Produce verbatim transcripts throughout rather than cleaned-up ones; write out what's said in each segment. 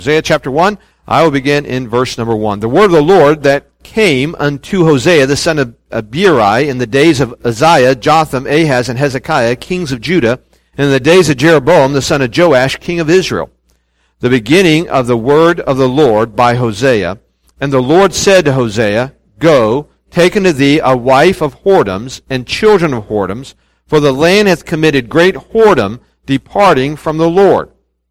Hosea chapter one, I will begin in verse number one. The word of the Lord that came unto Hosea, the son of Beeri, in the days of Uzziah, Jotham, Ahaz, and Hezekiah, kings of Judah, and in the days of Jeroboam, the son of Joash, king of Israel. The beginning of the word of the Lord by Hosea. And the Lord said to Hosea, Go, take unto thee a wife of whoredoms, and children of whoredoms, for the land hath committed great whoredom, departing from the Lord.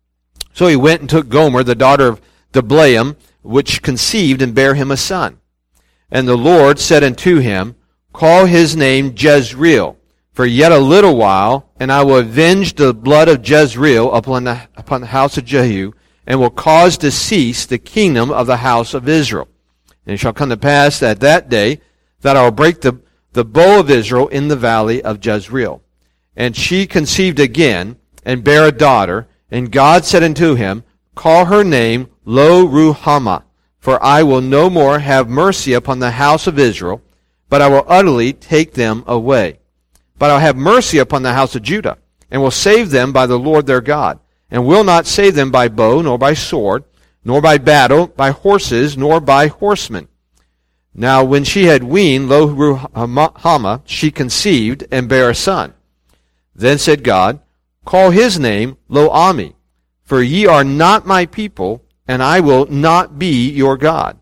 So he went and took Gomer, the daughter of Diblaim, which conceived and bare him a son. And the Lord said unto him, Call his name Jezreel, for yet a little while, and I will avenge the blood of Jezreel upon the, upon the house of Jehu, and will cause to cease the kingdom of the house of Israel. And it shall come to pass that that day that I will break the, the bow of Israel in the valley of Jezreel. And she conceived again, and bare a daughter, and God said unto him, Call her name Lo-Ruhamah, for I will no more have mercy upon the house of Israel, but I will utterly take them away. But I will have mercy upon the house of Judah, and will save them by the Lord their God, and will not save them by bow, nor by sword, nor by battle, by horses, nor by horsemen. Now when she had weaned Lo-Ruhamah, she conceived and bare a son. Then said God, Call his name Lo-Ammi, for ye are not my people, and I will not be your God.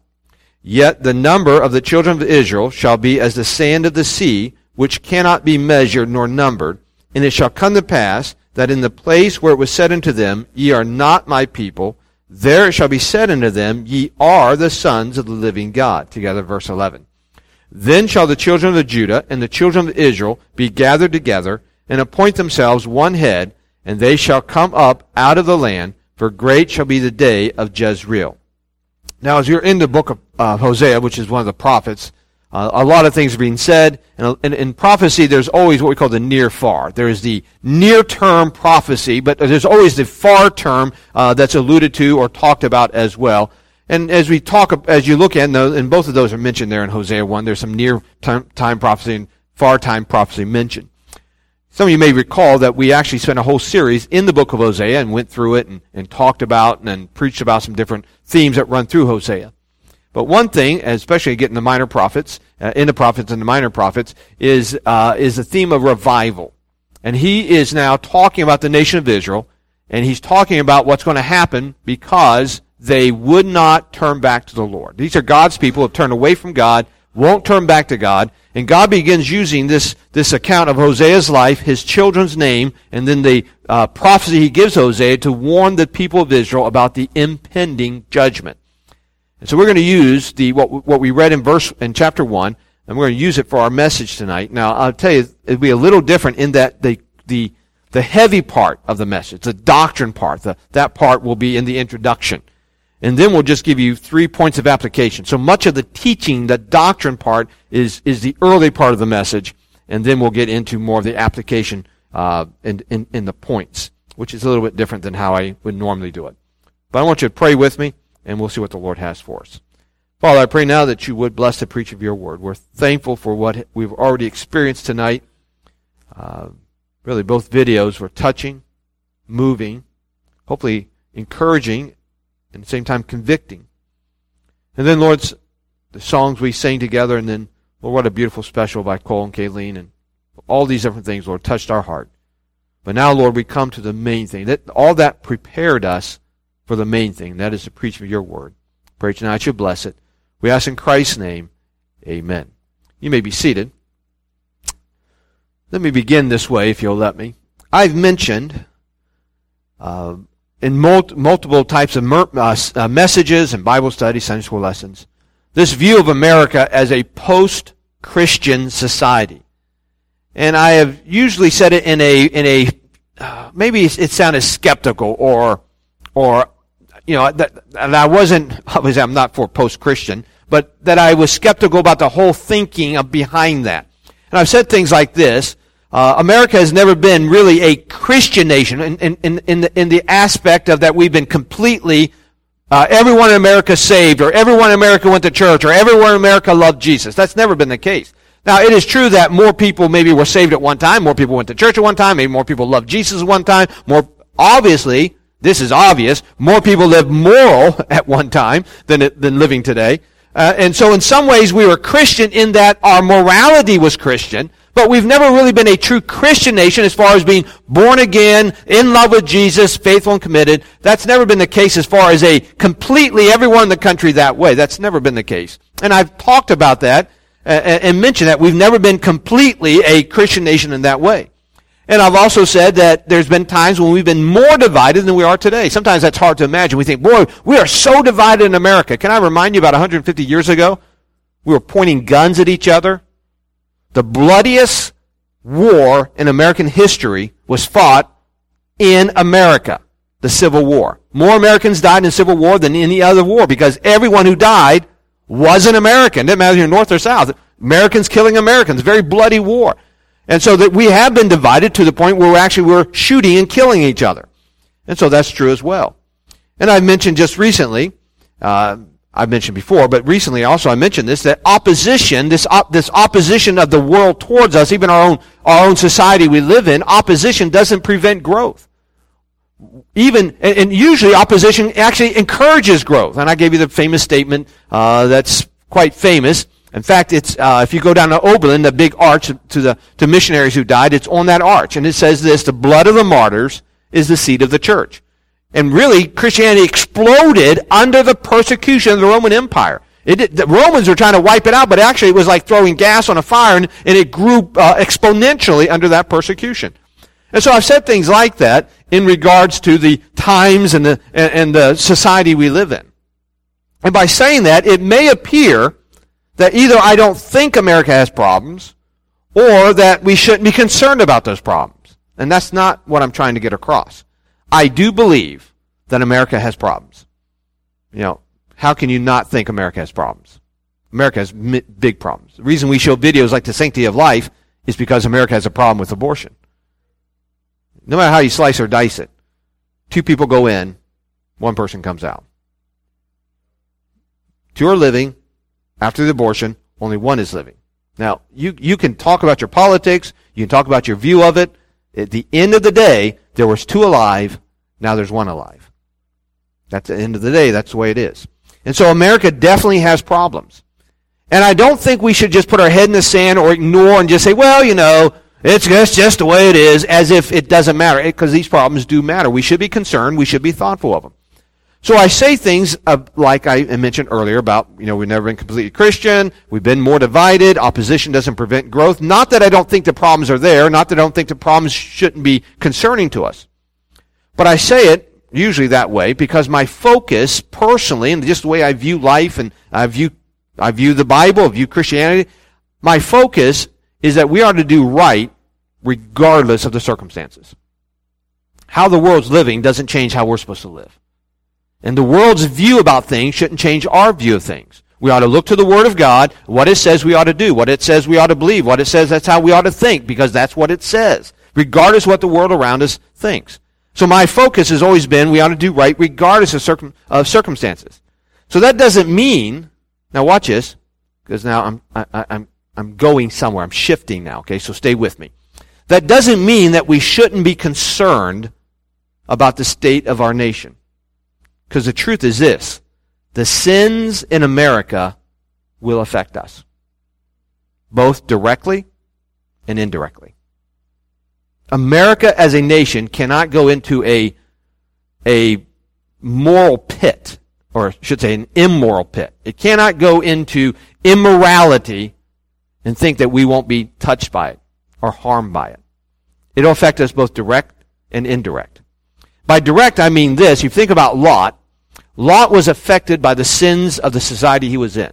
Yet the number of the children of Israel shall be as the sand of the sea, which cannot be measured nor numbered. And it shall come to pass that in the place where it was said unto them, Ye are not my people, there it shall be said unto them, Ye are the sons of the living God. Together, verse eleven. Then shall the children of Judah and the children of Israel be gathered together, and appoint themselves one head, and they shall come up out of the land, for great shall be the day of Jezreel. Now, as you're in the book of uh, Hosea, which is one of the prophets, uh, a lot of things are being said. And in, in prophecy, there's always what we call the near-far. There is the near-term prophecy, but there's always the far term uh, that's alluded to or talked about as well. And as we talk, as you look at, and both of those are mentioned there in Hosea one, there's some near-time prophecy and far-time prophecy mentioned. Some of you may recall that we actually spent a whole series in the book of Hosea and went through it and, and talked about and, and preached about some different themes that run through Hosea. But one thing, especially getting the minor prophets, uh, in the prophets and the minor prophets, is uh, is the theme of revival. And he is now talking about the nation of Israel, and he's talking about what's going to happen because they would not turn back to the Lord. These are God's people who have turned away from God, won't turn back to God, and God begins using this, this account of Hosea's life, his children's name, and then the uh, prophecy he gives Hosea to warn the people of Israel about the impending judgment. And so we're going to use the what, what we read in verse in chapter one, and we're going to use it for our message tonight. Now, I'll tell you, it'll be a little different in that the the the heavy part of the message, the doctrine part, the, that part will be in the introduction. And then we'll just give you three points of application. So much of the teaching, the doctrine part, is is the early part of the message, and then we'll get into more of the application uh, in, in, in the points, which is a little bit different than how I would normally do it. But I want you to pray with me, and we'll see what the Lord has for us. Father, I pray now that you would bless the preach of your word. We're thankful for what we've already experienced tonight. Uh, really, both videos were touching, moving, hopefully encouraging, and at the same time convicting. And then, Lord, the songs we sang together, and then, Lord, what a beautiful special by Cole and Kayleen, and all these different things, Lord, touched our heart. But now, Lord, we come to the main thing. That all that prepared us for the main thing, that is the preaching of your word. Pray tonight you bless it. We ask in Christ's name, amen. You may be seated. Let me begin this way, if you'll let me. I've mentioned uh, in mul- multiple types of mer- uh, uh, messages and Bible studies, Sunday school lessons, this view of America as a post-Christian society. And I have usually said it in a, in a uh, maybe it sounded skeptical or, or you know, that, and I wasn't, obviously I'm not for post-Christian, but that I was skeptical about the whole thinking of behind that. And I've said things like this. Uh, America has never been really a Christian nation in, in, in, in, the, in the aspect of that we've been completely, uh, everyone in America saved, or everyone in America went to church, or everyone in America loved Jesus. That's never been the case. Now, it is true that more people maybe were saved at one time, more people went to church at one time, maybe more people loved Jesus at one time, more, obviously, This is obvious. More people lived moral at one time than, than living today. Uh, and so in some ways we were Christian in that our morality was Christian, but we've never really been a true Christian nation as far as being born again, in love with Jesus, faithful and committed. That's never been the case as far as a completely everyone in the country that way. That's never been the case. And I've talked about that uh, and mentioned that we've never been completely a Christian nation in that way. And I've also said that there's been times when we've been more divided than we are today. Sometimes that's hard to imagine. We think, boy, we are so divided in America. Can I remind you about one hundred fifty years ago? We were pointing guns at each other. The bloodiest war in American history was fought in America, the Civil War. More Americans died in the Civil War than any other war because everyone who died was an American. Didn't matter if you're North or South. Americans killing Americans. Very bloody war. And so that we have been divided to the point where we actually were shooting and killing each other. And so that's true as well. And I mentioned just recently, uh, I've mentioned before, but recently also I mentioned this, that opposition, this op- this opposition of the world towards us, even our own our own society we live in, opposition doesn't prevent growth. Even and, and usually opposition actually encourages growth. And I gave you the famous statement uh, that's quite famous. In fact, it's uh, if you go down to Oberlin, the big arch to the to missionaries who died, it's on that arch, and it says this: "The blood of the martyrs is the seed of the church." And really, Christianity exploded under the persecution of the Roman Empire. It, the Romans were trying to wipe it out, but actually it was like throwing gas on a fire, and, and it grew uh, exponentially under that persecution. And so I've said things like that in regards to the times and the and, and the society we live in. And by saying that, it may appear that either I don't think America has problems, or that we shouldn't be concerned about those problems. And that's not what I'm trying to get across. I do believe that America has problems. You know, how can you not think America has problems? America has mi- big problems. The reason we show videos like The Sanctity of Life is because America has a problem with abortion. No matter how you slice or dice it, two people go in, one person comes out. Two are living. After the abortion, only one is living. Now, you, you can talk about your politics, you can talk about your view of it. At the end of the day, there was two alive, now there's one alive. That's the end of the day, that's the way it is. And so America definitely has problems. And I don't think we should just put our head in the sand or ignore and just say, well, you know, it's just, just the way it is, as if it doesn't matter, because these problems do matter. We should be concerned, we should be thoughtful of them. So I say things uh, like I mentioned earlier about, you know, we've never been completely Christian, we've been more divided, opposition doesn't prevent growth. Not that I don't think the problems are there, not that I don't think the problems shouldn't be concerning to us. But I say it usually that way because my focus personally, and just the way I view life and I view, I view the Bible, I view Christianity, my focus is that we are to do right regardless of the circumstances. How the world's living doesn't change how we're supposed to live. And the world's view about things shouldn't change our view of things. We ought to look to the Word of God, what it says we ought to do, what it says we ought to believe, what it says that's how we ought to think, because that's what it says, regardless of what the world around us thinks. So my focus has always been we ought to do right regardless of, circum- of circumstances. So that doesn't mean, now watch this, because now I'm, I, I'm, I'm going somewhere, I'm shifting now, okay, so stay with me. That doesn't mean that we shouldn't be concerned about the state of our nation. Because the truth is this, the sins in America will affect us, both directly and indirectly. America as a nation cannot go into a, a moral pit, or I should say an immoral pit. It cannot go into immorality and think that we won't be touched by it or harmed by it. It'll affect us both direct and indirect. By direct, I mean this. You think about Lot. Lot was affected by the sins of the society he was in.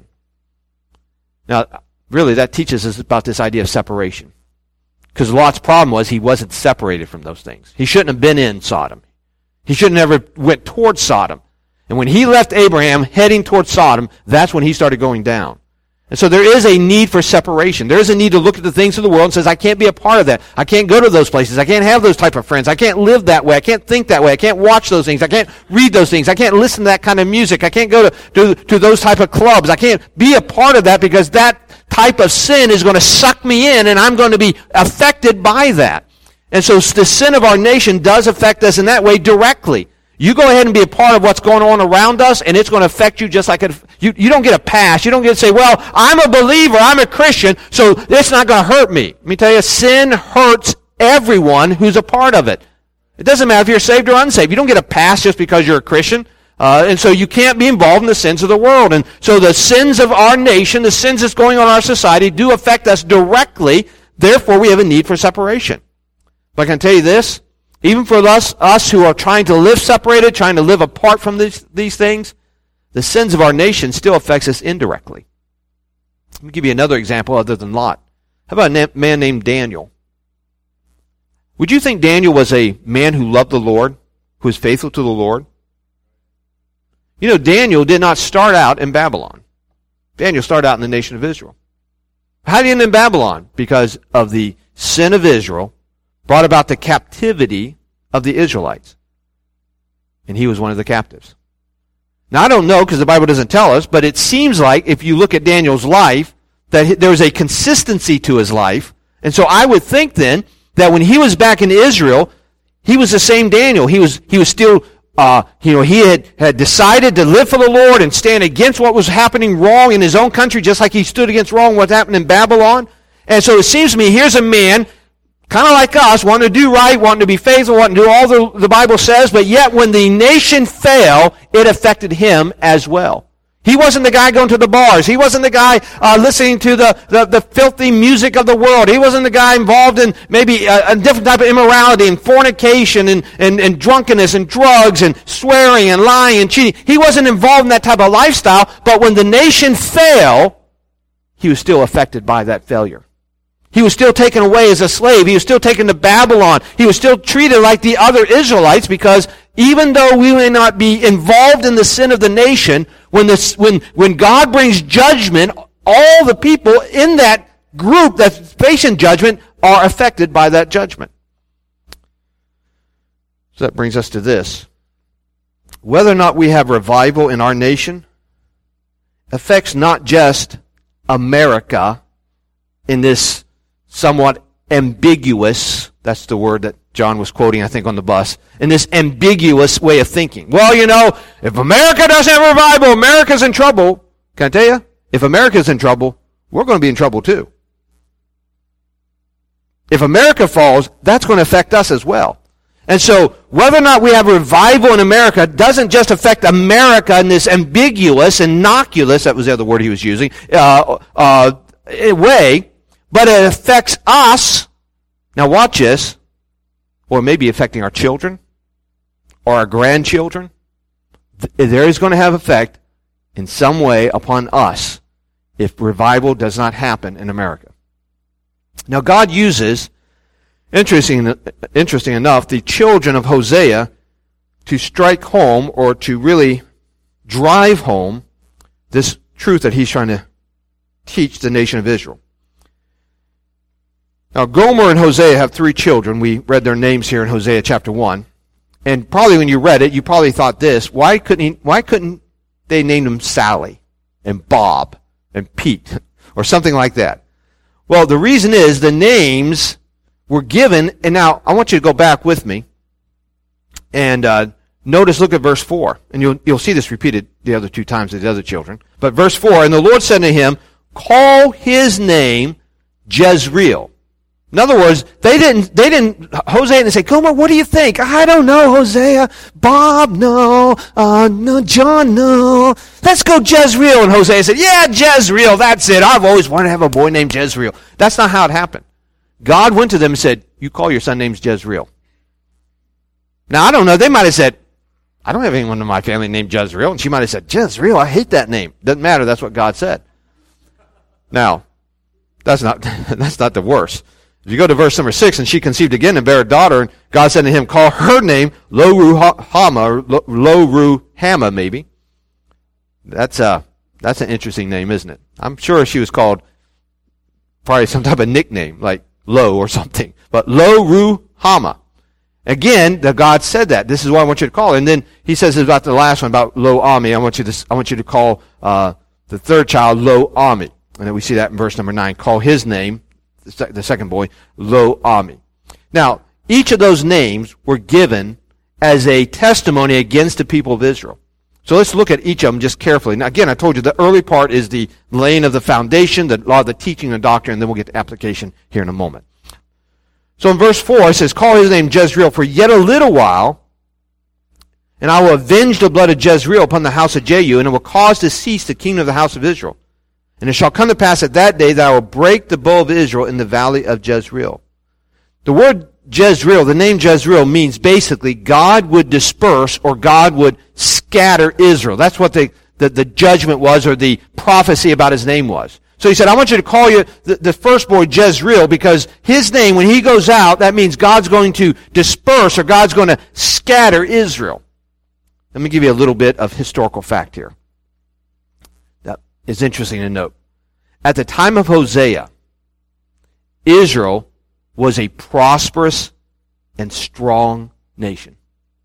Now, really, that teaches us about this idea of separation. Because Lot's problem was he wasn't separated from those things. He shouldn't have been in Sodom. He shouldn't have ever went towards Sodom. And when he left Abraham heading towards Sodom, that's when he started going down. And so there is a need for separation. There is a need to look at the things of the world and says, I can't be a part of that. I can't go to those places. I can't have those type of friends. I can't live that way. I can't think that way. I can't watch those things. I can't read those things. I can't listen to that kind of music. I can't go to, to, to those type of clubs. I can't be a part of that because that type of sin is going to suck me in and I'm going to be affected by that. And so the sin of our nation does affect us in that way directly. You go ahead and be a part of what's going on around us, and it's going to affect you just like it, you, you don't get a pass. You don't get to say, well, I'm a believer, I'm a Christian, so it's not going to hurt me. Let me tell you, sin hurts everyone who's a part of it. It doesn't matter if you're saved or unsaved. You don't get a pass just because you're a Christian. Uh, and so you can't be involved in the sins of the world. And so the sins of our nation, the sins that's going on in our society, do affect us directly. Therefore, we have a need for separation. But I can tell you this, even for us, us who are trying to live separated, trying to live apart from these, these things, the sins of our nation still affects us indirectly. Let me give you another example other than Lot. How about a man named Daniel? Would you think Daniel was a man who loved the Lord, who was faithful to the Lord? You know, Daniel did not start out in Babylon. Daniel started out in the nation of Israel. How did he end in Babylon? Because of the sin of Israel brought about the captivity of the Israelites. And he was one of the captives. Now, I don't know because the Bible doesn't tell us, but it seems like if you look at Daniel's life, that there was a consistency to his life. And so I would think then that when he was back in Israel, he was the same Daniel. He was, he was still... Uh, you know, he had, had decided to live for the Lord and stand against what was happening wrong in his own country, just like he stood against wrong what happened in Babylon. And so it seems to me, here's a man, kind of like us, wanting to do right, wanting to be faithful, wanting to do all the, the Bible says, but yet when the nation fell, it affected him as well. He wasn't the guy going to the bars. He wasn't the guy uh, listening to the, the, the filthy music of the world. He wasn't the guy involved in maybe a, a different type of immorality and fornication and, and, and drunkenness and drugs and swearing and lying and cheating. He wasn't involved in that type of lifestyle, but when the nation fell, he was still affected by that failure. He was still taken away as a slave. He was still taken to Babylon. He was still treated like the other Israelites because even though we may not be involved in the sin of the nation, when, this, when, when God brings judgment, all the people in that group that's facing judgment are affected by that judgment. So that brings us to this. Whether or not we have revival in our nation affects not just America in this somewhat ambiguous, that's the word that John was quoting, I think, on the bus, in this ambiguous way of thinking. Well, you know, if America doesn't have revival, America's in trouble. Can I tell you? If America's in trouble, we're going to be in trouble too. If America falls, that's going to affect us as well. And so, whether or not we have revival in America doesn't just affect America in this ambiguous, innocuous, that was the other word he was using, uh, uh, way, but it affects us. Now watch this. Or maybe affecting our children or our grandchildren. There is going to have effect in some way upon us if revival does not happen in America. Now God uses, interesting, interesting enough, the children of Hosea to strike home or to really drive home this truth that he's trying to teach the nation of Israel. Now, Gomer and Hosea have three children. We read their names here in Hosea chapter one. And probably when you read it, you probably thought this, why couldn't he, why couldn't they name them Sally and Bob and Pete or something like that? Well, the reason is the names were given, and now I want you to go back with me and uh, notice, look at verse four. And you'll, you'll see this repeated the other two times with the other children. But verse four, and the Lord said to him, call his name Jezreel. In other words, they didn't, they didn't, Hosea didn't say, Gomer, what do you think? I don't know, Hosea. Bob, no. Uh, no, John, no. Let's go Jezreel. And Hosea said, yeah, Jezreel, that's it. I've always wanted to have a boy named Jezreel. That's not how it happened. God went to them and said, you call your son named Jezreel. Now, I don't know. They might have said, I don't have anyone in my family named Jezreel. And she might have said, Jezreel, I hate that name. Doesn't matter. That's what God said. Now, that's not, that's not the worst. If you go to verse number six, and she conceived again and bare a daughter, and God said to him, call her name Lo-Ruhamah, or Lo-Ruhamah maybe. That's a, that's an interesting name, isn't it? I'm sure she was called probably some type of nickname, like Lo or something. But Lo-Ruhamah. Again, the God said that. This is what I want you to call her. And then he says about the last one, about Lo-Ami. I want you to, I want you to call uh, the third child Lo-Ami. And then we see that in verse number nine. Call his name, the second boy, Lo-Ami. Now, each of those names were given as a testimony against the people of Israel. So let's look at each of them just carefully. Now, again, I told you the early part is the laying of the foundation, the law of the teaching and doctrine, and then we'll get to application here in a moment. So in verse four, it says, call his name Jezreel for yet a little while, and I will avenge the blood of Jezreel upon the house of Jehu, and it will cause to cease the kingdom of the house of Israel. And it shall come to pass at that day that I will break the bow of Israel in the valley of Jezreel. The word Jezreel, the name Jezreel, means basically God would disperse or God would scatter Israel. That's what the, the, the judgment was, or the prophecy about his name was. So he said, I want you to call you the, the first boy Jezreel, because his name, when he goes out, that means God's going to disperse or God's going to scatter Israel. Let me give you a little bit of historical fact here. That is interesting to note. At the time of Hosea, Israel was a prosperous and strong nation.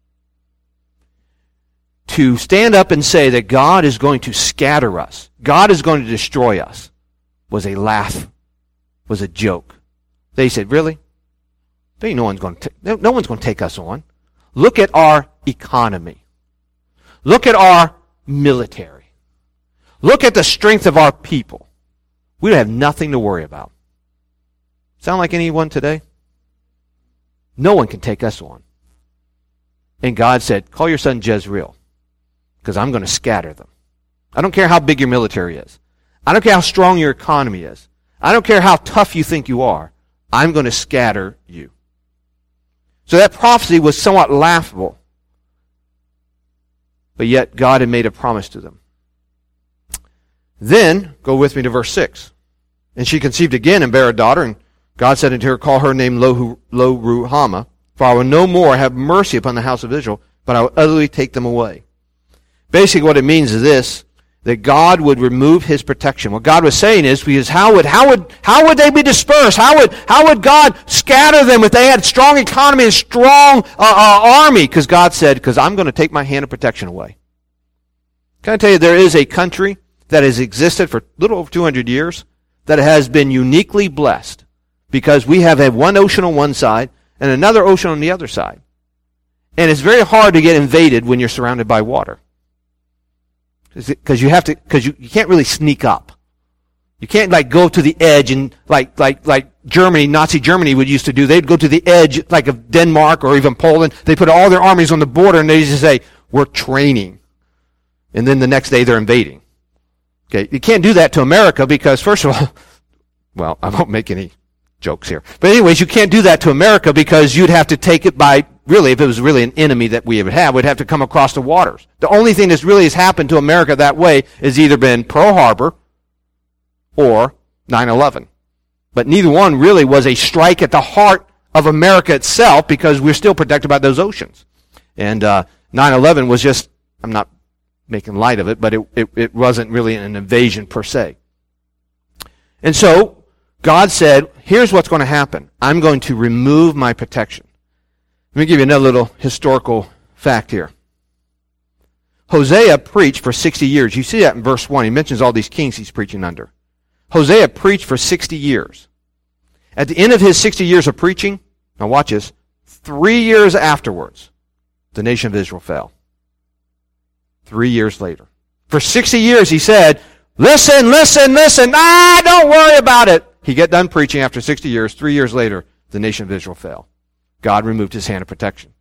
To stand up and say that God is going to scatter us, God is going to destroy us, was a laugh, was a joke. They said, really? They, no one's going to ta- no one's going to take us on. Look at our economy. Look at our military. Look at the strength of our people. We have nothing to worry about. Sound like anyone today? No one can take us on. And God said, call your son Jezreel, because I'm going to scatter them. I don't care how big your military is. I don't care how strong your economy is. I don't care how tough you think you are. I'm going to scatter you. So that prophecy was somewhat laughable. But yet God had made a promise to them. Then, go with me to verse six. And she conceived again and bare a daughter, and God said unto her, call her name Lo-Ruhamah, for I will no more have mercy upon the house of Israel, but I will utterly take them away. Basically what it means is this, that God would remove his protection. What God was saying is, because how would how would how would they be dispersed? How would how would God scatter them if they had strong economy and strong uh, uh, army? Because God said, because I'm going to take my hand of protection away. Can I tell you, there is a country that has existed for a little over two hundred years that has been uniquely blessed because we have had one ocean on one side and another ocean on the other side. And it's very hard to get invaded when you're surrounded by water. Because you have to, because you, you can't really sneak up. You can't like go to the edge and like, like, like Germany, Nazi Germany would used to do. They'd go to the edge like of Denmark or even Poland. They put all their armies on the border and they just say, we're training. And then the next day they're invading. Okay. You can't do that to America because first of all, well, I won't make any jokes here. But anyways, you can't do that to America because you'd have to take it by, really, if it was really an enemy that we would have, we'd have to come across the waters. The only thing that's really has happened to America that way has either been Pearl Harbor or nine eleven. But neither one really was a strike at the heart of America itself because we're still protected by those oceans. And uh, nine eleven was just, I'm not making light of it, but it, it, it wasn't really an invasion per se. And so, God said, here's what's going to happen. I'm going to remove my protection. Let me give you another little historical fact here. Hosea preached for sixty years. You see that in verse one. He mentions all these kings he's preaching under. Hosea preached for sixty years. At the end of his sixty years of preaching, now watch this, three years afterwards, the nation of Israel fell. Three years later. For sixty years he said, listen, listen, listen, ah, don't worry about it. He got done preaching after sixty years. Three years later, the nation of Israel fell. God removed his hand of protection.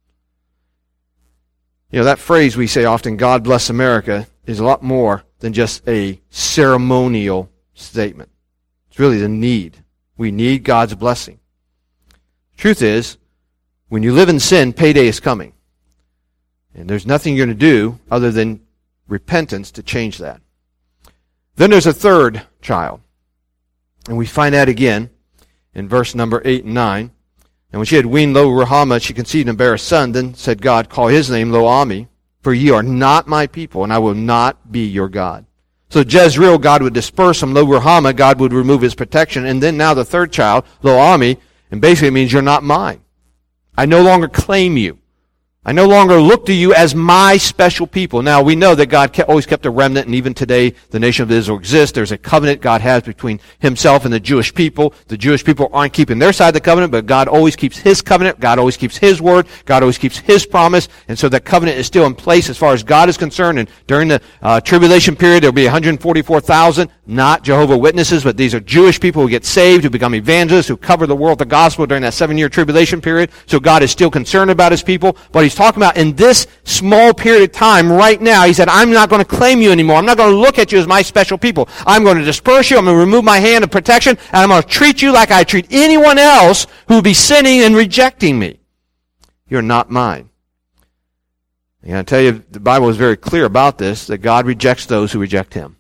You know, that phrase we say often, God bless America, is a lot more than just a ceremonial statement. It's really the need. We need God's blessing. Truth is, when you live in sin, payday is coming. And there's nothing you're going to do other than repentance to change that. Then there's a third child. And we find that again in verse number eight and nine. And when she had weaned Lo-Ruhamah, she conceived and bare a son. Then said God, call his name Lo-Ammi, for ye are not my people, and I will not be your God. So Jezreel, God would disperse him. Lo-Ruhamah, God would remove his protection. And then now the third child, Lo-Ammi, and basically it means you're not mine. I no longer claim you. I no longer look to you as my special people. Now, we know that God kept, always kept a remnant, and even today, the nation of Israel exists. There's a covenant God has between himself and the Jewish people. The Jewish people aren't keeping their side of the covenant, but God always keeps his covenant. God always keeps his word. God always keeps his promise. And so that covenant is still in place as far as God is concerned. And during the uh, tribulation period, there will be one hundred forty-four thousand, not Jehovah's Witnesses, but these are Jewish people who get saved, who become evangelists, who cover the world with the gospel during that seven-year tribulation period. So God is still concerned about his people. But he's talking about in this small period of time right now, he said, I'm not going to claim you anymore. I'm not going to look at you as my special people. I'm going to disperse you. I'm going to remove my hand of protection, and I'm going to treat you like I treat anyone else who would be sinning and rejecting me. You're not mine. And I tell you, the Bible is very clear about this, that God rejects those who reject him.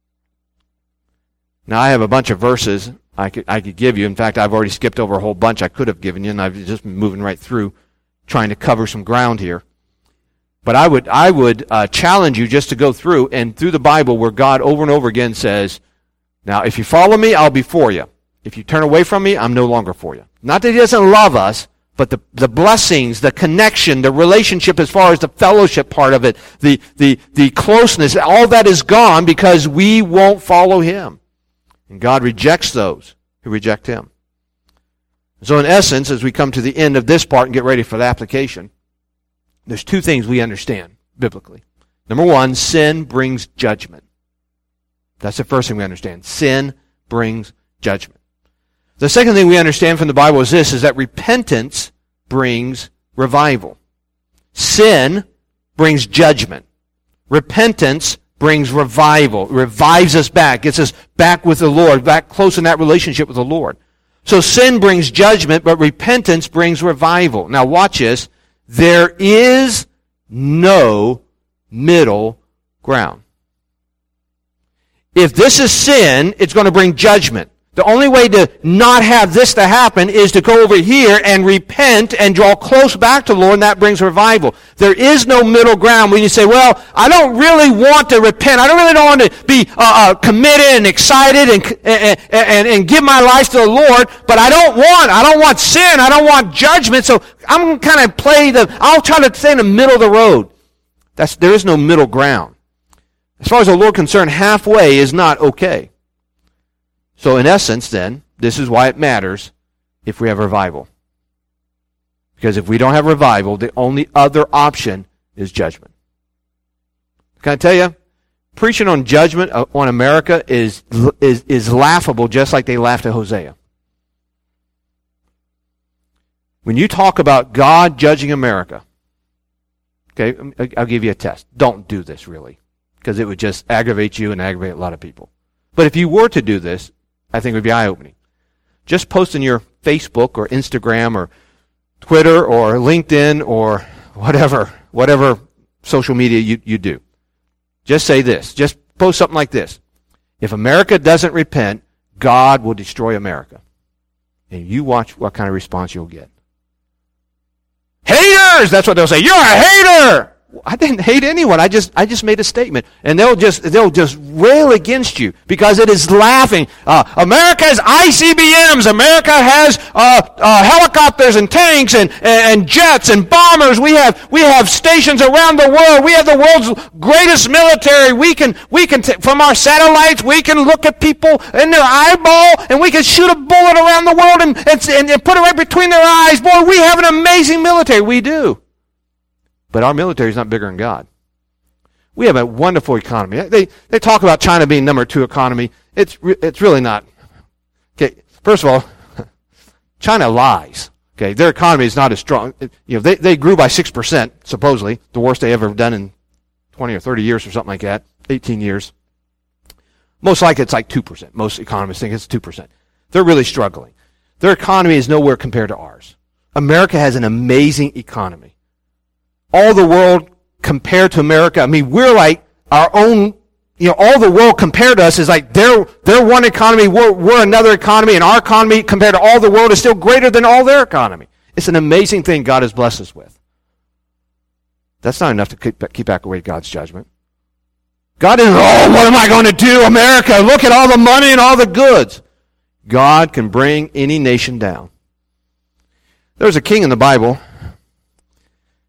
Now, I have a bunch of verses I could, I could give you. In fact, I've already skipped over a whole bunch I could have given you, and I've just been moving right through, trying to cover some ground here. But I would I would uh, challenge you just to go through and through the Bible where God over and over again says, now, if you follow me, I'll be for you. If you turn away from me, I'm no longer for you. Not that he doesn't love us, but the, the blessings, the connection, the relationship as far as the fellowship part of it, the, the, the closeness, all that is gone because we won't follow him. And God rejects those who reject him. So in essence, as we come to the end of this part and get ready for the application, there's two things we understand biblically. Number one, sin brings judgment. That's the first thing we understand. Sin brings judgment. The second thing we understand from the Bible is this, is that repentance brings revival. Sin brings judgment. Repentance brings revival. It revives us back, gets us back with the Lord, back close in that relationship with the Lord. So sin brings judgment, but repentance brings revival. Now watch this. There is no middle ground. If this is sin, it's going to bring judgment. The only way to not have this to happen is to go over here and repent and draw close back to the Lord, and that brings revival. There is no middle ground when you say, well, I don't really want to repent. I don't really don't want to be uh, uh, committed and excited and, and, and, and give my life to the Lord, but I don't want, I don't want sin. I don't want judgment. So I'm going to kind of play the, I'll try to stay in the middle of the road. That's, there is no middle ground. As far as the Lord is concerned, halfway is not okay. So in essence, then, this is why it matters if we have revival. Because if we don't have revival, the only other option is judgment. Can I tell you, preaching on judgment on America is, is, is laughable, just like they laughed at Hosea. When you talk about God judging America, okay, I'll give you a test. Don't do this, really, because it would just aggravate you and aggravate a lot of people. But if you were to do this, I think it would be eye-opening. Just post in your Facebook or Instagram or Twitter or LinkedIn or whatever, whatever social media you, you do. Just say this. Just post something like this. If America doesn't repent, God will destroy America. And you watch what kind of response you'll get. Haters! That's what they'll say. You're a hater! I didn't hate anyone. I just I just made a statement, and they'll just they'll just rail against you because it is laughing. Uh, America has I C B Ms. America has uh, uh, helicopters and tanks and, and and jets and bombers. We have we have stations around the world. We have the world's greatest military. We can we can t- from our satellites we can look at people in their eyeball and we can shoot a bullet around the world and and, and put it right between their eyes. Boy, we have an amazing military. We do. But our military is not bigger than God. We have a wonderful economy. They they talk about China being number two economy. It's re, it's really not. Okay, first of all, China lies. Okay, their economy is not as strong. You know, they they grew by six percent supposedly, the worst they ever done in twenty or thirty years or something like that, eighteen years. Most likely it's like two percent. Most economists think it's two percent. They're really struggling. Their economy is nowhere compared to ours. America has an amazing economy. All the world compared to America, I mean, we're like our own, you know, all the world compared to us is like their their one economy, we're, we're another economy, and our economy compared to all the world is still greater than all their economy. It's an amazing thing God has blessed us with. That's not enough to keep, keep back away God's judgment. God isn't, oh, what am I going to do, America? Look at all the money and all the goods. God can bring any nation down. There's a king in the Bible.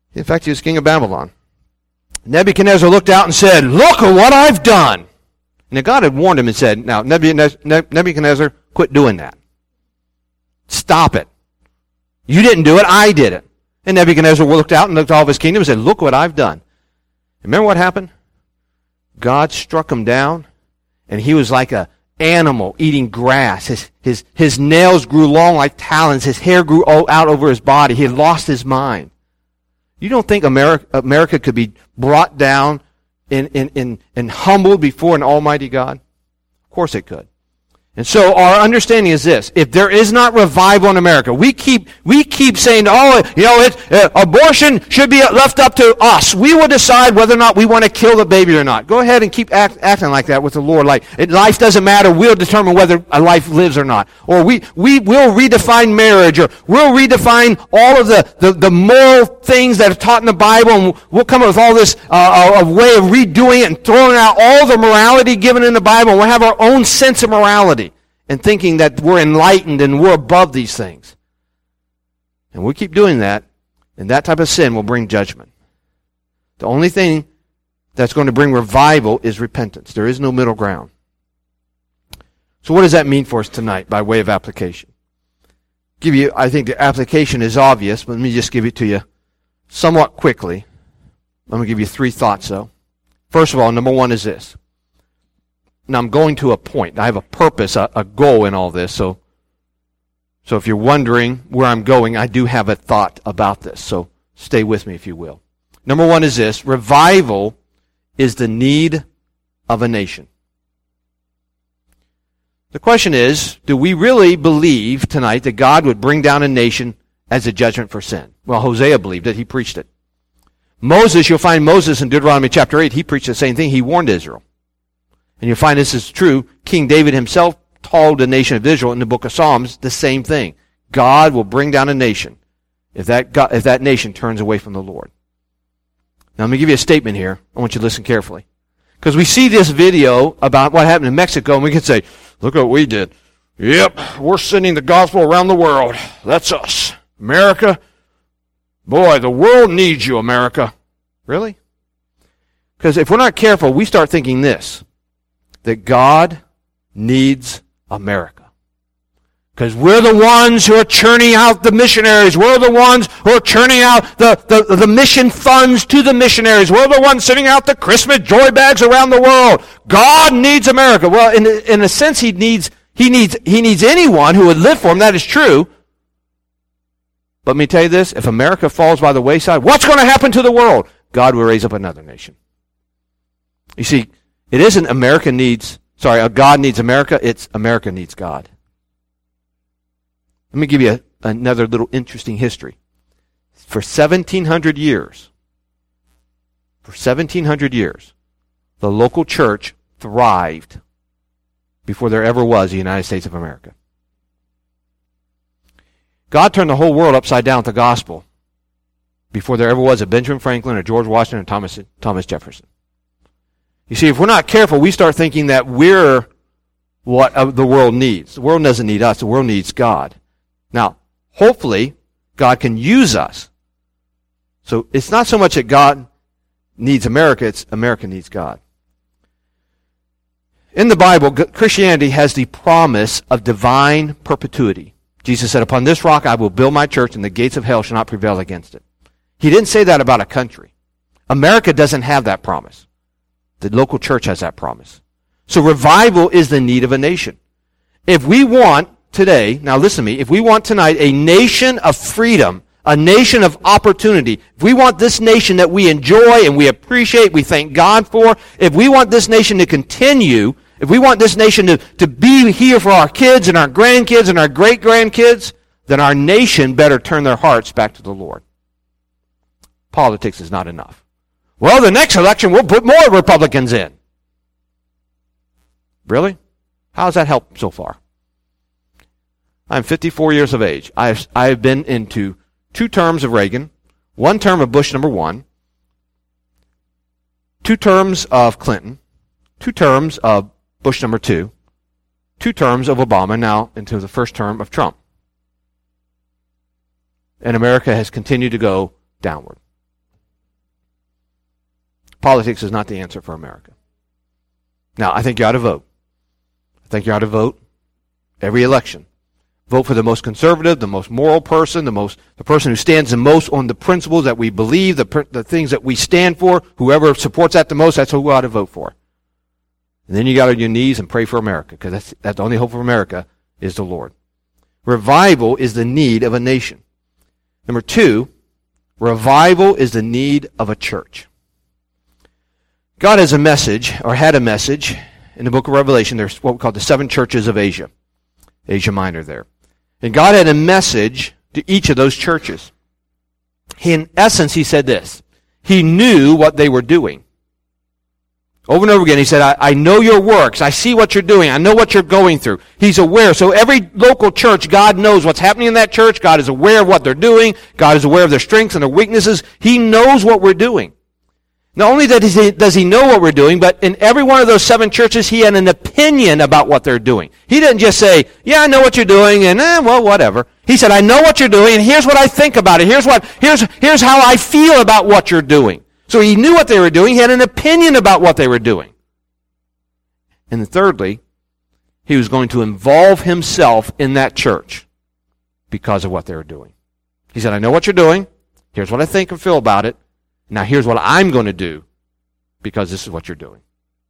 In fact, he was king of Babylon. Nebuchadnezzar looked out and said, "Look at what I've done." Now God had warned him and said, now Nebuchadnezzar, quit doing that. Stop it. You didn't do it, I did it. And Nebuchadnezzar looked out and looked at all of his kingdom and said, "Look what I've done." Remember what happened? God struck him down, and he was like an animal eating grass. His, his, his nails grew long like talons. His hair grew out over his body. He had lost his mind. You don't think America, America could be brought down and, and, and, and humbled before an almighty God? Of course it could. And so our understanding is this: if there is not revival in America, we keep we keep saying, "Oh, you know, it, uh, abortion should be left up to us. We will decide whether or not we want to kill the baby or not." Go ahead and keep act, acting like that with the Lord. Like it, life doesn't matter. We'll determine whether a life lives or not. Or we we will redefine marriage, or we'll redefine all of the, the, the moral things that are taught in the Bible, and we'll come up with all this uh, a way of redoing it and throwing out all the morality given in the Bible. We'll have our own sense of morality, and thinking that we're enlightened and we're above these things. And we keep doing that, and that type of sin will bring judgment. The only thing that's going to bring revival is repentance. There is no middle ground. So what does that mean for us tonight by way of application? Give you, I think the application is obvious, but let me just give it to you somewhat quickly. I'm going to give you three thoughts, though. First of all, number one is this. Now, I'm going to a point. I have a purpose, a, a goal in all this. So, so if you're wondering where I'm going, I do have a thought about this. So stay with me, if you will. Number one is this. Revival is the need of a nation. The question is, do we really believe tonight that God would bring down a nation as a judgment for sin? Well, Hosea believed it. He preached it. Moses, you'll find Moses in Deuteronomy chapter eight. He preached the same thing. He warned Israel. And you'll find this is true. King David himself told the nation of Israel in the book of Psalms the same thing. God will bring down a nation if that, God, if that nation turns away from the Lord. Now, let me give you a statement here. I want you to listen carefully. Because we see this video about what happened in Mexico, and we can say, "Look what we did. Yep, we're sending the gospel around the world. That's us. America, boy, the world needs you, America." Really? Because if we're not careful, we start thinking this, that God needs America. Because we're the ones who are churning out the missionaries. We're the ones who are churning out the, the, the mission funds to the missionaries. We're the ones sending out the Christmas joy bags around the world. God needs America. Well, in, in a sense, he needs, he needs, he needs anyone who would live for him. That is true. But let me tell you this, if America falls by the wayside, what's going to happen to the world? God will raise up another nation. You see, it isn't America needs, sorry, God needs America, it's America needs God. Let me give you a, another little interesting history. For seventeen hundred years, for seventeen hundred years, the local church thrived before there ever was the United States of America. God turned the whole world upside down with the gospel before there ever was a Benjamin Franklin or George Washington or Thomas, Thomas Jefferson. You see, if we're not careful, we start thinking that we're what the world needs. The world doesn't need us. The world needs God. Now, hopefully, God can use us. So it's not so much that God needs America, it's America needs God. In the Bible, Christianity has the promise of divine perpetuity. Jesus said, "Upon this rock I will build my church, and the gates of hell shall not prevail against it." He didn't say that about a country. America doesn't have that promise. The local church has that promise. So revival is the need of a nation. If we want today, now listen to me, if we want tonight a nation of freedom, a nation of opportunity, if we want this nation that we enjoy and we appreciate, we thank God for, if we want this nation to continue, if we want this nation to, to be here for our kids and our grandkids and our great-grandkids, then our nation better turn their hearts back to the Lord. Politics is not enough. Well, the next election we'll put more Republicans in. Really? How has that helped so far? I'm fifty-four years of age. I've, I've been into two terms of Reagan, one term of Bush number one, two terms of Clinton, two terms of Bush number two, two terms of Obama, now into the first term of Trump. And America has continued to go downward. Politics is not the answer for America. Now, I think you ought to vote. I think you ought to vote every election. Vote for the most conservative, the most moral person, the most the person who stands the most on the principles that we believe, the the things that we stand for. Whoever supports that the most, that's who we ought to vote for. And then you got on your knees and pray for America, because that's, that's the only hope for America is the Lord. Revival is the need of a nation. Number two, revival is the need of a church. God has a message, or had a message, in the book of Revelation. There's what we call the seven churches of Asia, Asia Minor there. And God had a message to each of those churches. He, in essence, he said this. He knew what they were doing. Over and over again, he said, I, I know your works. I see what you're doing. I know what you're going through. He's aware. So every local church, God knows what's happening in that church. God is aware of what they're doing. God is aware of their strengths and their weaknesses. He knows what we're doing. Not only does he, does he know what we're doing, but in every one of those seven churches, he had an opinion about what they're doing. He didn't just say, yeah, I know what you're doing, and eh, well, whatever. He said, I know what you're doing, and here's what I think about it. Here's what, here's, here's how I feel about what you're doing. So he knew what they were doing. He had an opinion about what they were doing. And then thirdly, he was going to involve himself in that church because of what they were doing. He said, I know what you're doing. Here's what I think and feel about it. Now here's what I'm going to do because this is what you're doing.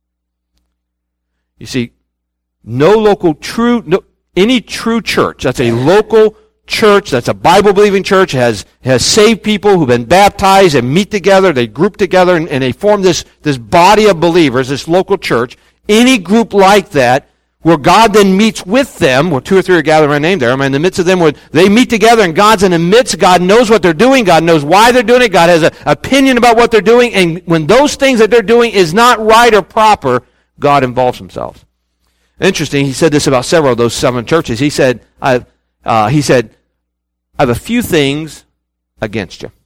You see, no local true, no, any true church, that's a local church, that's a Bible-believing church, has, has saved people who've been baptized and meet together, they group together and, and they form this, this body of believers, this local church. Any group like that, where God then meets with them, where two or three are gathered in my name there, I'm in the midst of them, where they meet together and God's in the midst, God knows what they're doing, God knows why they're doing it, God has an opinion about what they're doing, and when those things that they're doing is not right or proper, God involves himself. Interesting, he said this about several of those seven churches. He said, I, uh, he said, I have a few things against you.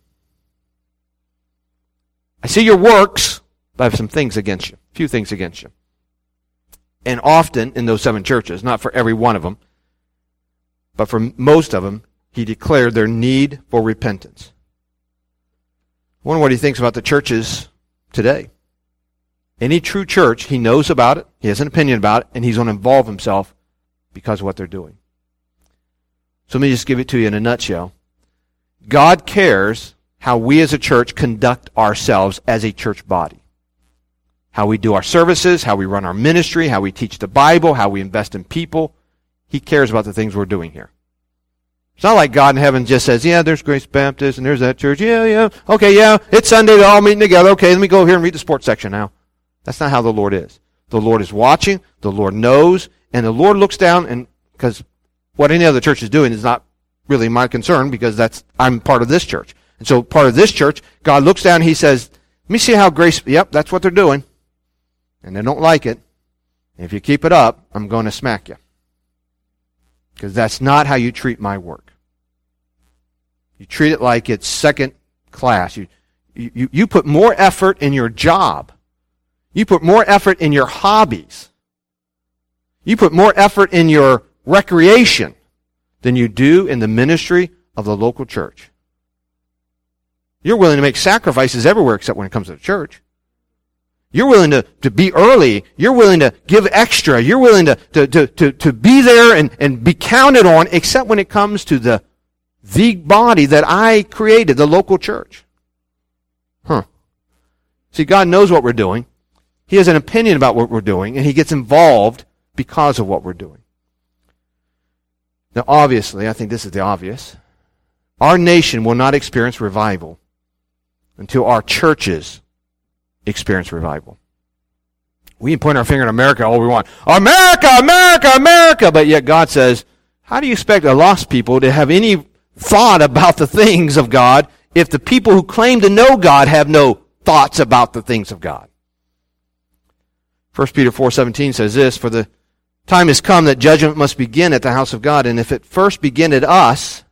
I see your works, but I have some things against you. A few things against you. And often in those seven churches, not for every one of them, but for most of them, he declared their need for repentance. I wonder what he thinks about the churches today. Any true church, he knows about it, he has an opinion about it, and he's going to involve himself because of what they're doing. So let me just give it to you in a nutshell. God cares how we as a church conduct ourselves as a church body. How we do our services, how we run our ministry, how we teach the Bible, how we invest in people. He cares about the things we're doing here. It's not like God in heaven just says, yeah, there's Grace Baptist and there's that church. Yeah, yeah. Okay, yeah, it's Sunday. They're all meeting together. Okay, let me go here and read the sports section now. That's not how the Lord is. The Lord is watching. The Lord knows. And the Lord looks down, and because what any other church is doing is not really my concern, because that's I'm part of this church. And so part of this church, God looks down and he says, let me see how Grace, yep, that's what they're doing. And they don't like it. And if you keep it up, I'm going to smack you. Because that's not how you treat my work. You treat it like it's second class. You, you, you put more effort in your job. You put more effort in your hobbies. You put more effort in your recreation than you do in the ministry of the local church. You're willing to make sacrifices everywhere except when it comes to the church. You're willing to, to be early. You're willing to give extra. You're willing to, to, to, to, to be there and, and be counted on, except when it comes to the, the body that I created, the local church. Huh. See, God knows what we're doing. He has an opinion about what we're doing, and he gets involved because of what we're doing. Now, obviously, I think this is the obvious. Our nation will not experience revival until our churches experience revival. We can point our finger at America all we want. America, America, America! But yet God says, how do you expect a lost people to have any thought about the things of God if the people who claim to know God have no thoughts about the things of God? First Peter four seventeen says this, for the time has come that judgment must begin at the house of God, and if it first begin at us,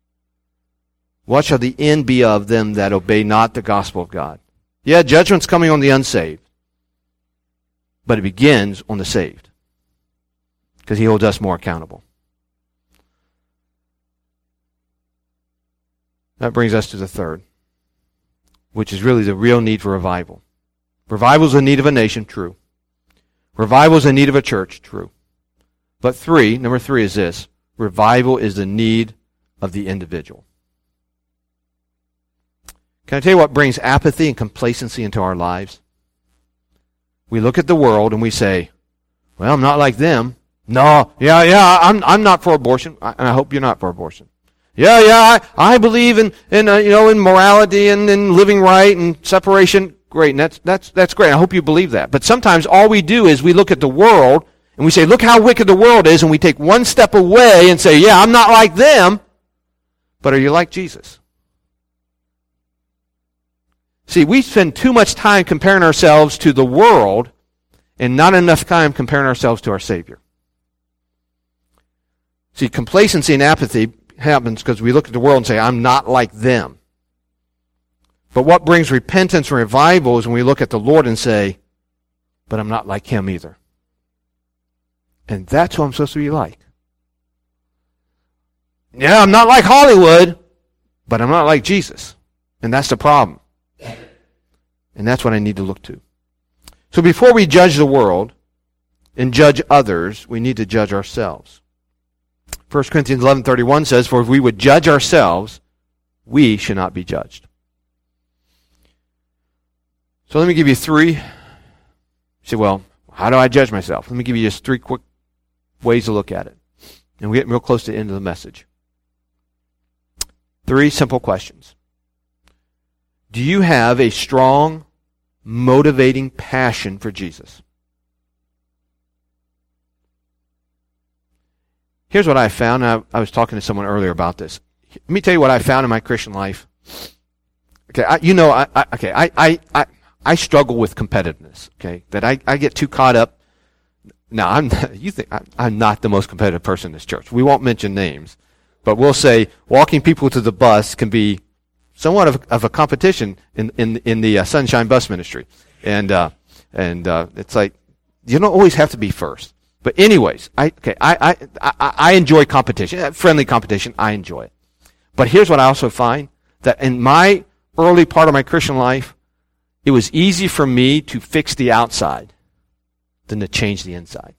what shall the end be of them that obey not the gospel of God? Yeah, judgment's coming on the unsaved, but it begins on the saved, because he holds us more accountable. That brings us to the third, which is really the real need for revival. Revival is in need of a nation, true. Revival is in need of a church, true. But three, number three is this. Revival is the need of the individual. Can I tell you what brings apathy and complacency into our lives? We look at the world and we say, well, I'm not like them. No, yeah, yeah, I'm I'm not for abortion, and I hope you're not for abortion. Yeah, yeah, I, I believe in in uh, you know in morality and in living right and separation. Great, and that's that's that's great. I hope you believe that. But sometimes all we do is we look at the world and we say, look how wicked the world is, and we take one step away and say, yeah, I'm not like them. But are you like Jesus? See, we spend too much time comparing ourselves to the world and not enough time comparing ourselves to our Savior. See, complacency and apathy happens because we look at the world and say, I'm not like them. But what brings repentance and revival is when we look at the Lord and say, but I'm not like Him either. And that's who I'm supposed to be like. Yeah, I'm not like Hollywood, but I'm not like Jesus. And that's the problem. And that's what I need to look to. So before we judge the world and judge others, we need to judge ourselves. First Corinthians eleven thirty-one says, for if we would judge ourselves, we should not be judged. So let me give you three. You say, well, how do I judge myself? Let me give you just three quick ways to look at it. And we get real close to the end of the message. Three simple questions. Do you have a strong, motivating passion for Jesus? Here's what I found. I, I was talking to someone earlier about this. Let me tell you what I found in my Christian life. Okay, I, you know, I, I okay, I, I, I, I struggle with competitiveness. Okay, that I, I get too caught up. Now, I'm you think I, I'm not the most competitive person in this church. We won't mention names, but we'll say walking people to the bus can be somewhat of, of a competition in in in the uh, Sunshine Bus Ministry, and uh, and uh, it's like you don't always have to be first. But anyways, I okay, I, I I I enjoy competition, friendly competition. I enjoy it. But here's what I also find, that in my early part of my Christian life, it was easy for me to fix the outside than to change the inside.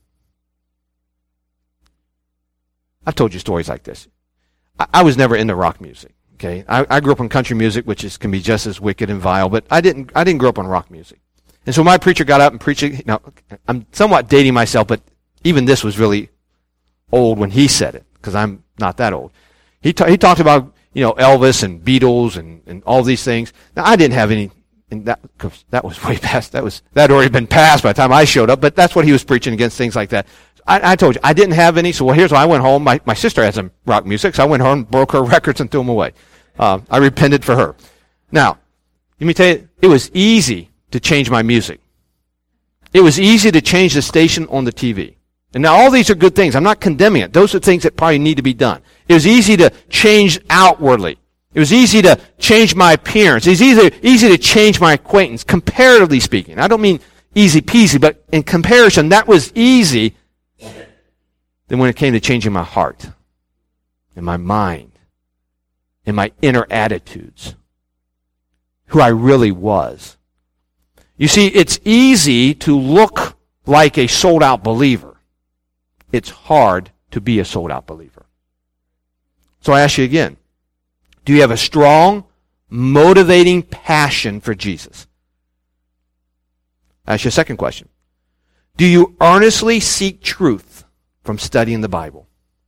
I've told you stories like this. I, I was never into rock music. Okay, I, I grew up in country music, which is can be just as wicked and vile. But I didn't I didn't grow up on rock music. And so my preacher got up and preached. You know, I'm somewhat dating myself, but even this was really old when he said it, because I'm not that old. He ta- he talked about, you know, Elvis and Beatles and, and all these things. Now, I didn't have any, and that, cause that was way past, that was, that had already been passed by the time I showed up, but that's what he was preaching against, things like that. I, I told you, I didn't have any, so well, here's why I went home. My, my sister had some rock music, so I went home, broke her records, and threw them away. Uh, I repented for her. Now, let me tell you, it was easy to change my music. It was easy to change the station on the T V. And now all these are good things. I'm not condemning it. Those are things that probably need to be done. It was easy to change outwardly. It was easy to change my appearance. It was easy, easy to change my acquaintance, comparatively speaking. I don't mean easy peasy, but in comparison, that was easy than when it came to changing my heart and my mind and my inner attitudes, who I really was. You see, it's easy to look like a sold-out believer. It's hard to be a sold-out believer. So I ask you again, do you have a strong, motivating passion for Jesus? I ask you a second question. Do you earnestly seek truth from studying the Bible?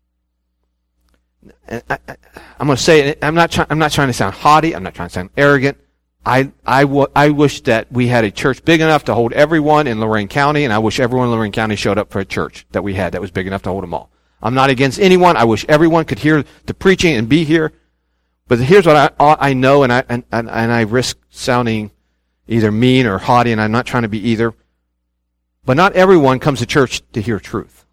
I, I, I'm going to say it. I'm not, try, I'm not trying to sound haughty. I'm not trying to sound arrogant. I, I, w- I wish that we had a church big enough to hold everyone in Lorain County, and I wish everyone in Lorain County showed up for a church that we had that was big enough to hold them all. I'm not against anyone. I wish everyone could hear the preaching and be here. But here's what I, I know, and I, and, and I risk sounding either mean or haughty, and I'm not trying to be either. But not everyone comes to church to hear truth.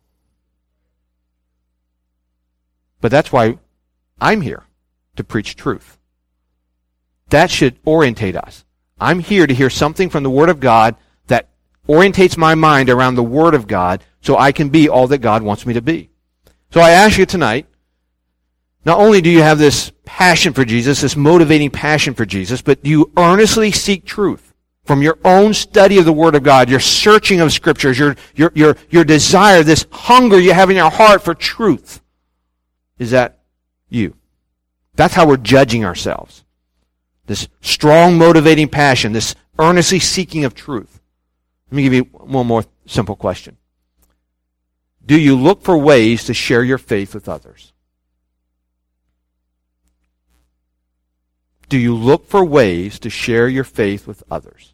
But that's why I'm here, to preach truth. That should orientate us. I'm here to hear something from the Word of God that orientates my mind around the Word of God so I can be all that God wants me to be. So I ask you tonight, not only do you have this passion for Jesus, this motivating passion for Jesus, but do you earnestly seek truth from your own study of the Word of God, your searching of Scriptures, your, your, your, your desire, this hunger you have in your heart for truth, is that you? That's how we're judging ourselves. This strong motivating passion, this earnestly seeking of truth. Let me give you one more simple question. Do you look for ways to share your faith with others? Do you look for ways to share your faith with others?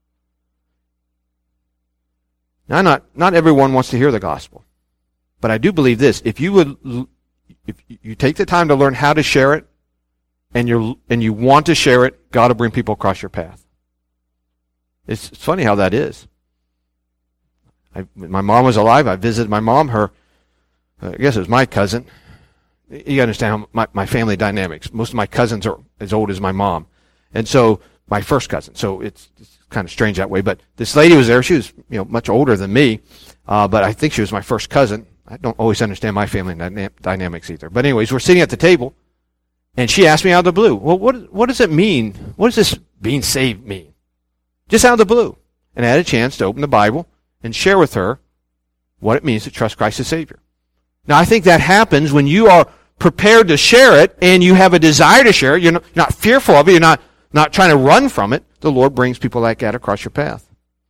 Now, not, not everyone wants to hear the gospel. But I do believe this. If you would, if you take the time to learn how to share it, and you and you want to share it, God will bring people across your path. It's, it's funny how that is. I, when my mom was alive, I visited my mom. Her, uh, I guess it was my cousin. You understand how my, my family dynamics. Most of my cousins are as old as my mom. And so, my first cousin. So it's, it's kind of strange that way. But this lady was there. She was, you know, much older than me. Uh, but I think she was my first cousin. I don't always understand my family dyna- dynamics either. But anyways, we're sitting at the table. And she asked me out of the blue, well, what, what does it mean? What does this being saved mean? Just out of the blue. And I had a chance to open the Bible and share with her what it means to trust Christ as Savior. Now, I think that happens when you are prepared to share it and you have a desire to share it. You're not, you're not fearful of it. You're not, not trying to run from it. The Lord brings people like that across your path.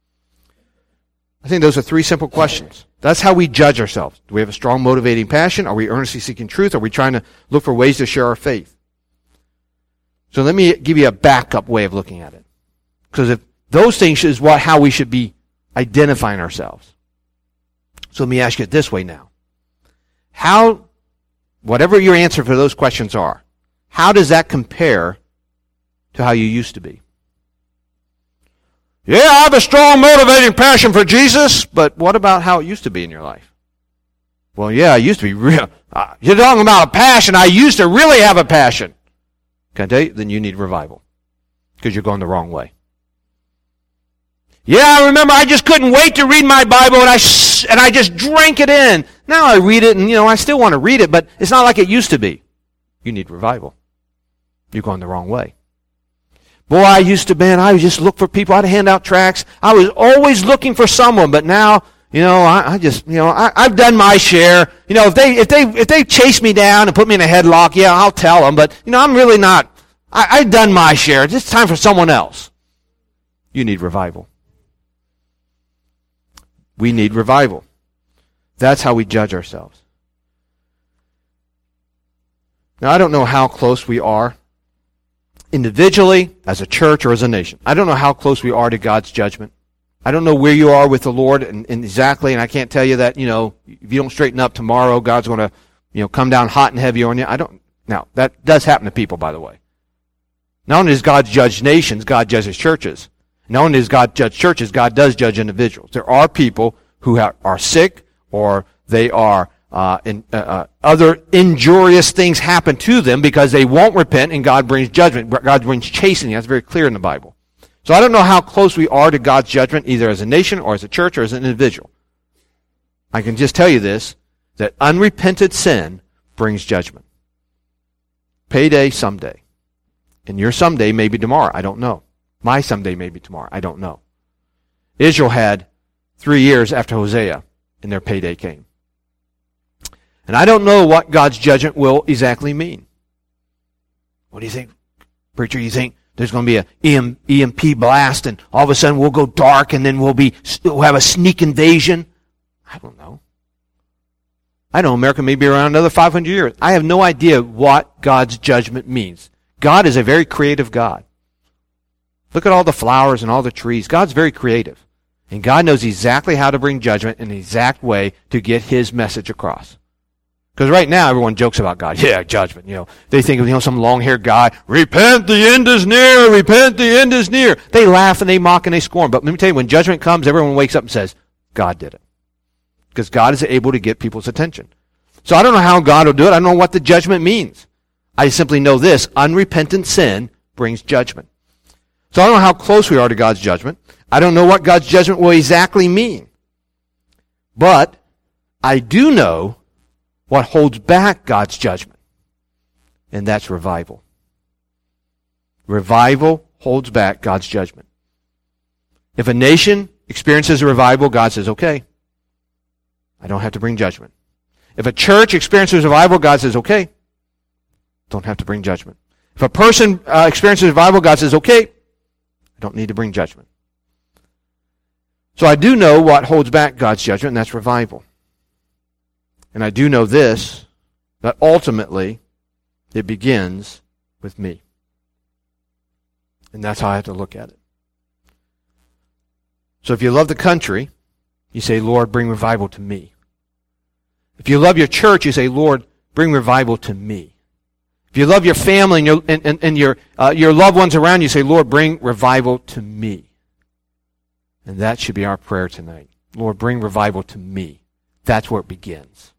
I think those are three simple questions. That's how we judge ourselves. Do we have a strong motivating passion? Are we earnestly seeking truth? Are we trying to look for ways to share our faith? So let me give you a backup way of looking at it. Because if those things is what how we should be identifying ourselves. So let me ask you it this way now. How, whatever your answer for those questions are, how does that compare to how you used to be? Yeah, I have a strong motivating passion for Jesus, but what about how it used to be in your life? Well, yeah, I used to be real. Uh, you're talking about a passion. I used to really have a passion. Can I tell you? Then you need revival because you're going the wrong way. Yeah, I remember I just couldn't wait to read my Bible, and I and I just drank it in. Now I read it, and you know I still want to read it, but it's not like it used to be. You need revival. You're going the wrong way. Boy, I used to, man, I would just look for people. I'd hand out tracts. I was always looking for someone, but now, you know, I, I just, you know, I, I've done my share. You know, if they, if they, if they chase me down and put me in a headlock, yeah, I'll tell them, but, you know, I'm really not, I, I've done my share. It's time for someone else. You need revival. We need revival. That's how we judge ourselves. Now, I don't know how close we are individually, as a church, or as a nation. I don't know how close we are to God's judgment. I don't know where you are with the Lord and, and exactly, and I can't tell you that, you know, if you don't straighten up tomorrow, God's going to, you know, come down hot and heavy on you. I don't, now, that does happen to people, by the way. Not only does God judge nations, God judges churches. Not only does God judge churches, God does judge individuals. There are people who have, are sick, or they are Uh, and uh, uh, other injurious things happen to them because they won't repent, and God brings judgment. God brings chastening. That's very clear in the Bible. So I don't know how close we are to God's judgment, either as a nation or as a church or as an individual. I can just tell you this, that unrepented sin brings judgment. Payday someday. And your someday may be tomorrow. I don't know. My someday may be tomorrow. I don't know. Israel had three years after Hosea, and their payday came. And I don't know what God's judgment will exactly mean. What do you think, preacher? You think there's going to be an E M P blast and all of a sudden we'll go dark and then we'll be we'll have a sneak invasion? I don't know. I know America may be around another five hundred years. I have no idea what God's judgment means. God is a very creative God. Look at all the flowers and all the trees. God's very creative. And God knows exactly how to bring judgment in the exact way to get His message across. Because right now, everyone jokes about God. Yeah, judgment. You know, they think of, you know, some long-haired guy. Repent, the end is near. Repent, the end is near. They laugh and they mock and they scorn. But let me tell you, when judgment comes, everyone wakes up and says, God did it. Because God is able to get people's attention. So I don't know how God will do it. I don't know what the judgment means. I simply know this. Unrepentant sin brings judgment. So I don't know how close we are to God's judgment. I don't know what God's judgment will exactly mean. But I do know what holds back God's judgment, and that's revival. Revival holds back God's judgment. If a nation experiences a revival, God says, okay, I don't have to bring judgment. If a church experiences revival, God says, okay, don't have to bring judgment. If a person uh, experiences revival, God says, okay, I don't need to bring judgment. So I do know what holds back God's judgment, and that's revival. And I do know this, that ultimately it begins with me. And that's how I have to look at it. So if you love the country, you say, Lord, bring revival to me. If you love your church, you say, Lord, bring revival to me. If you love your family and your, and, and, and your, uh, your loved ones around you, say, Lord, bring revival to me. And that should be our prayer tonight. Lord, bring revival to me. That's where it begins.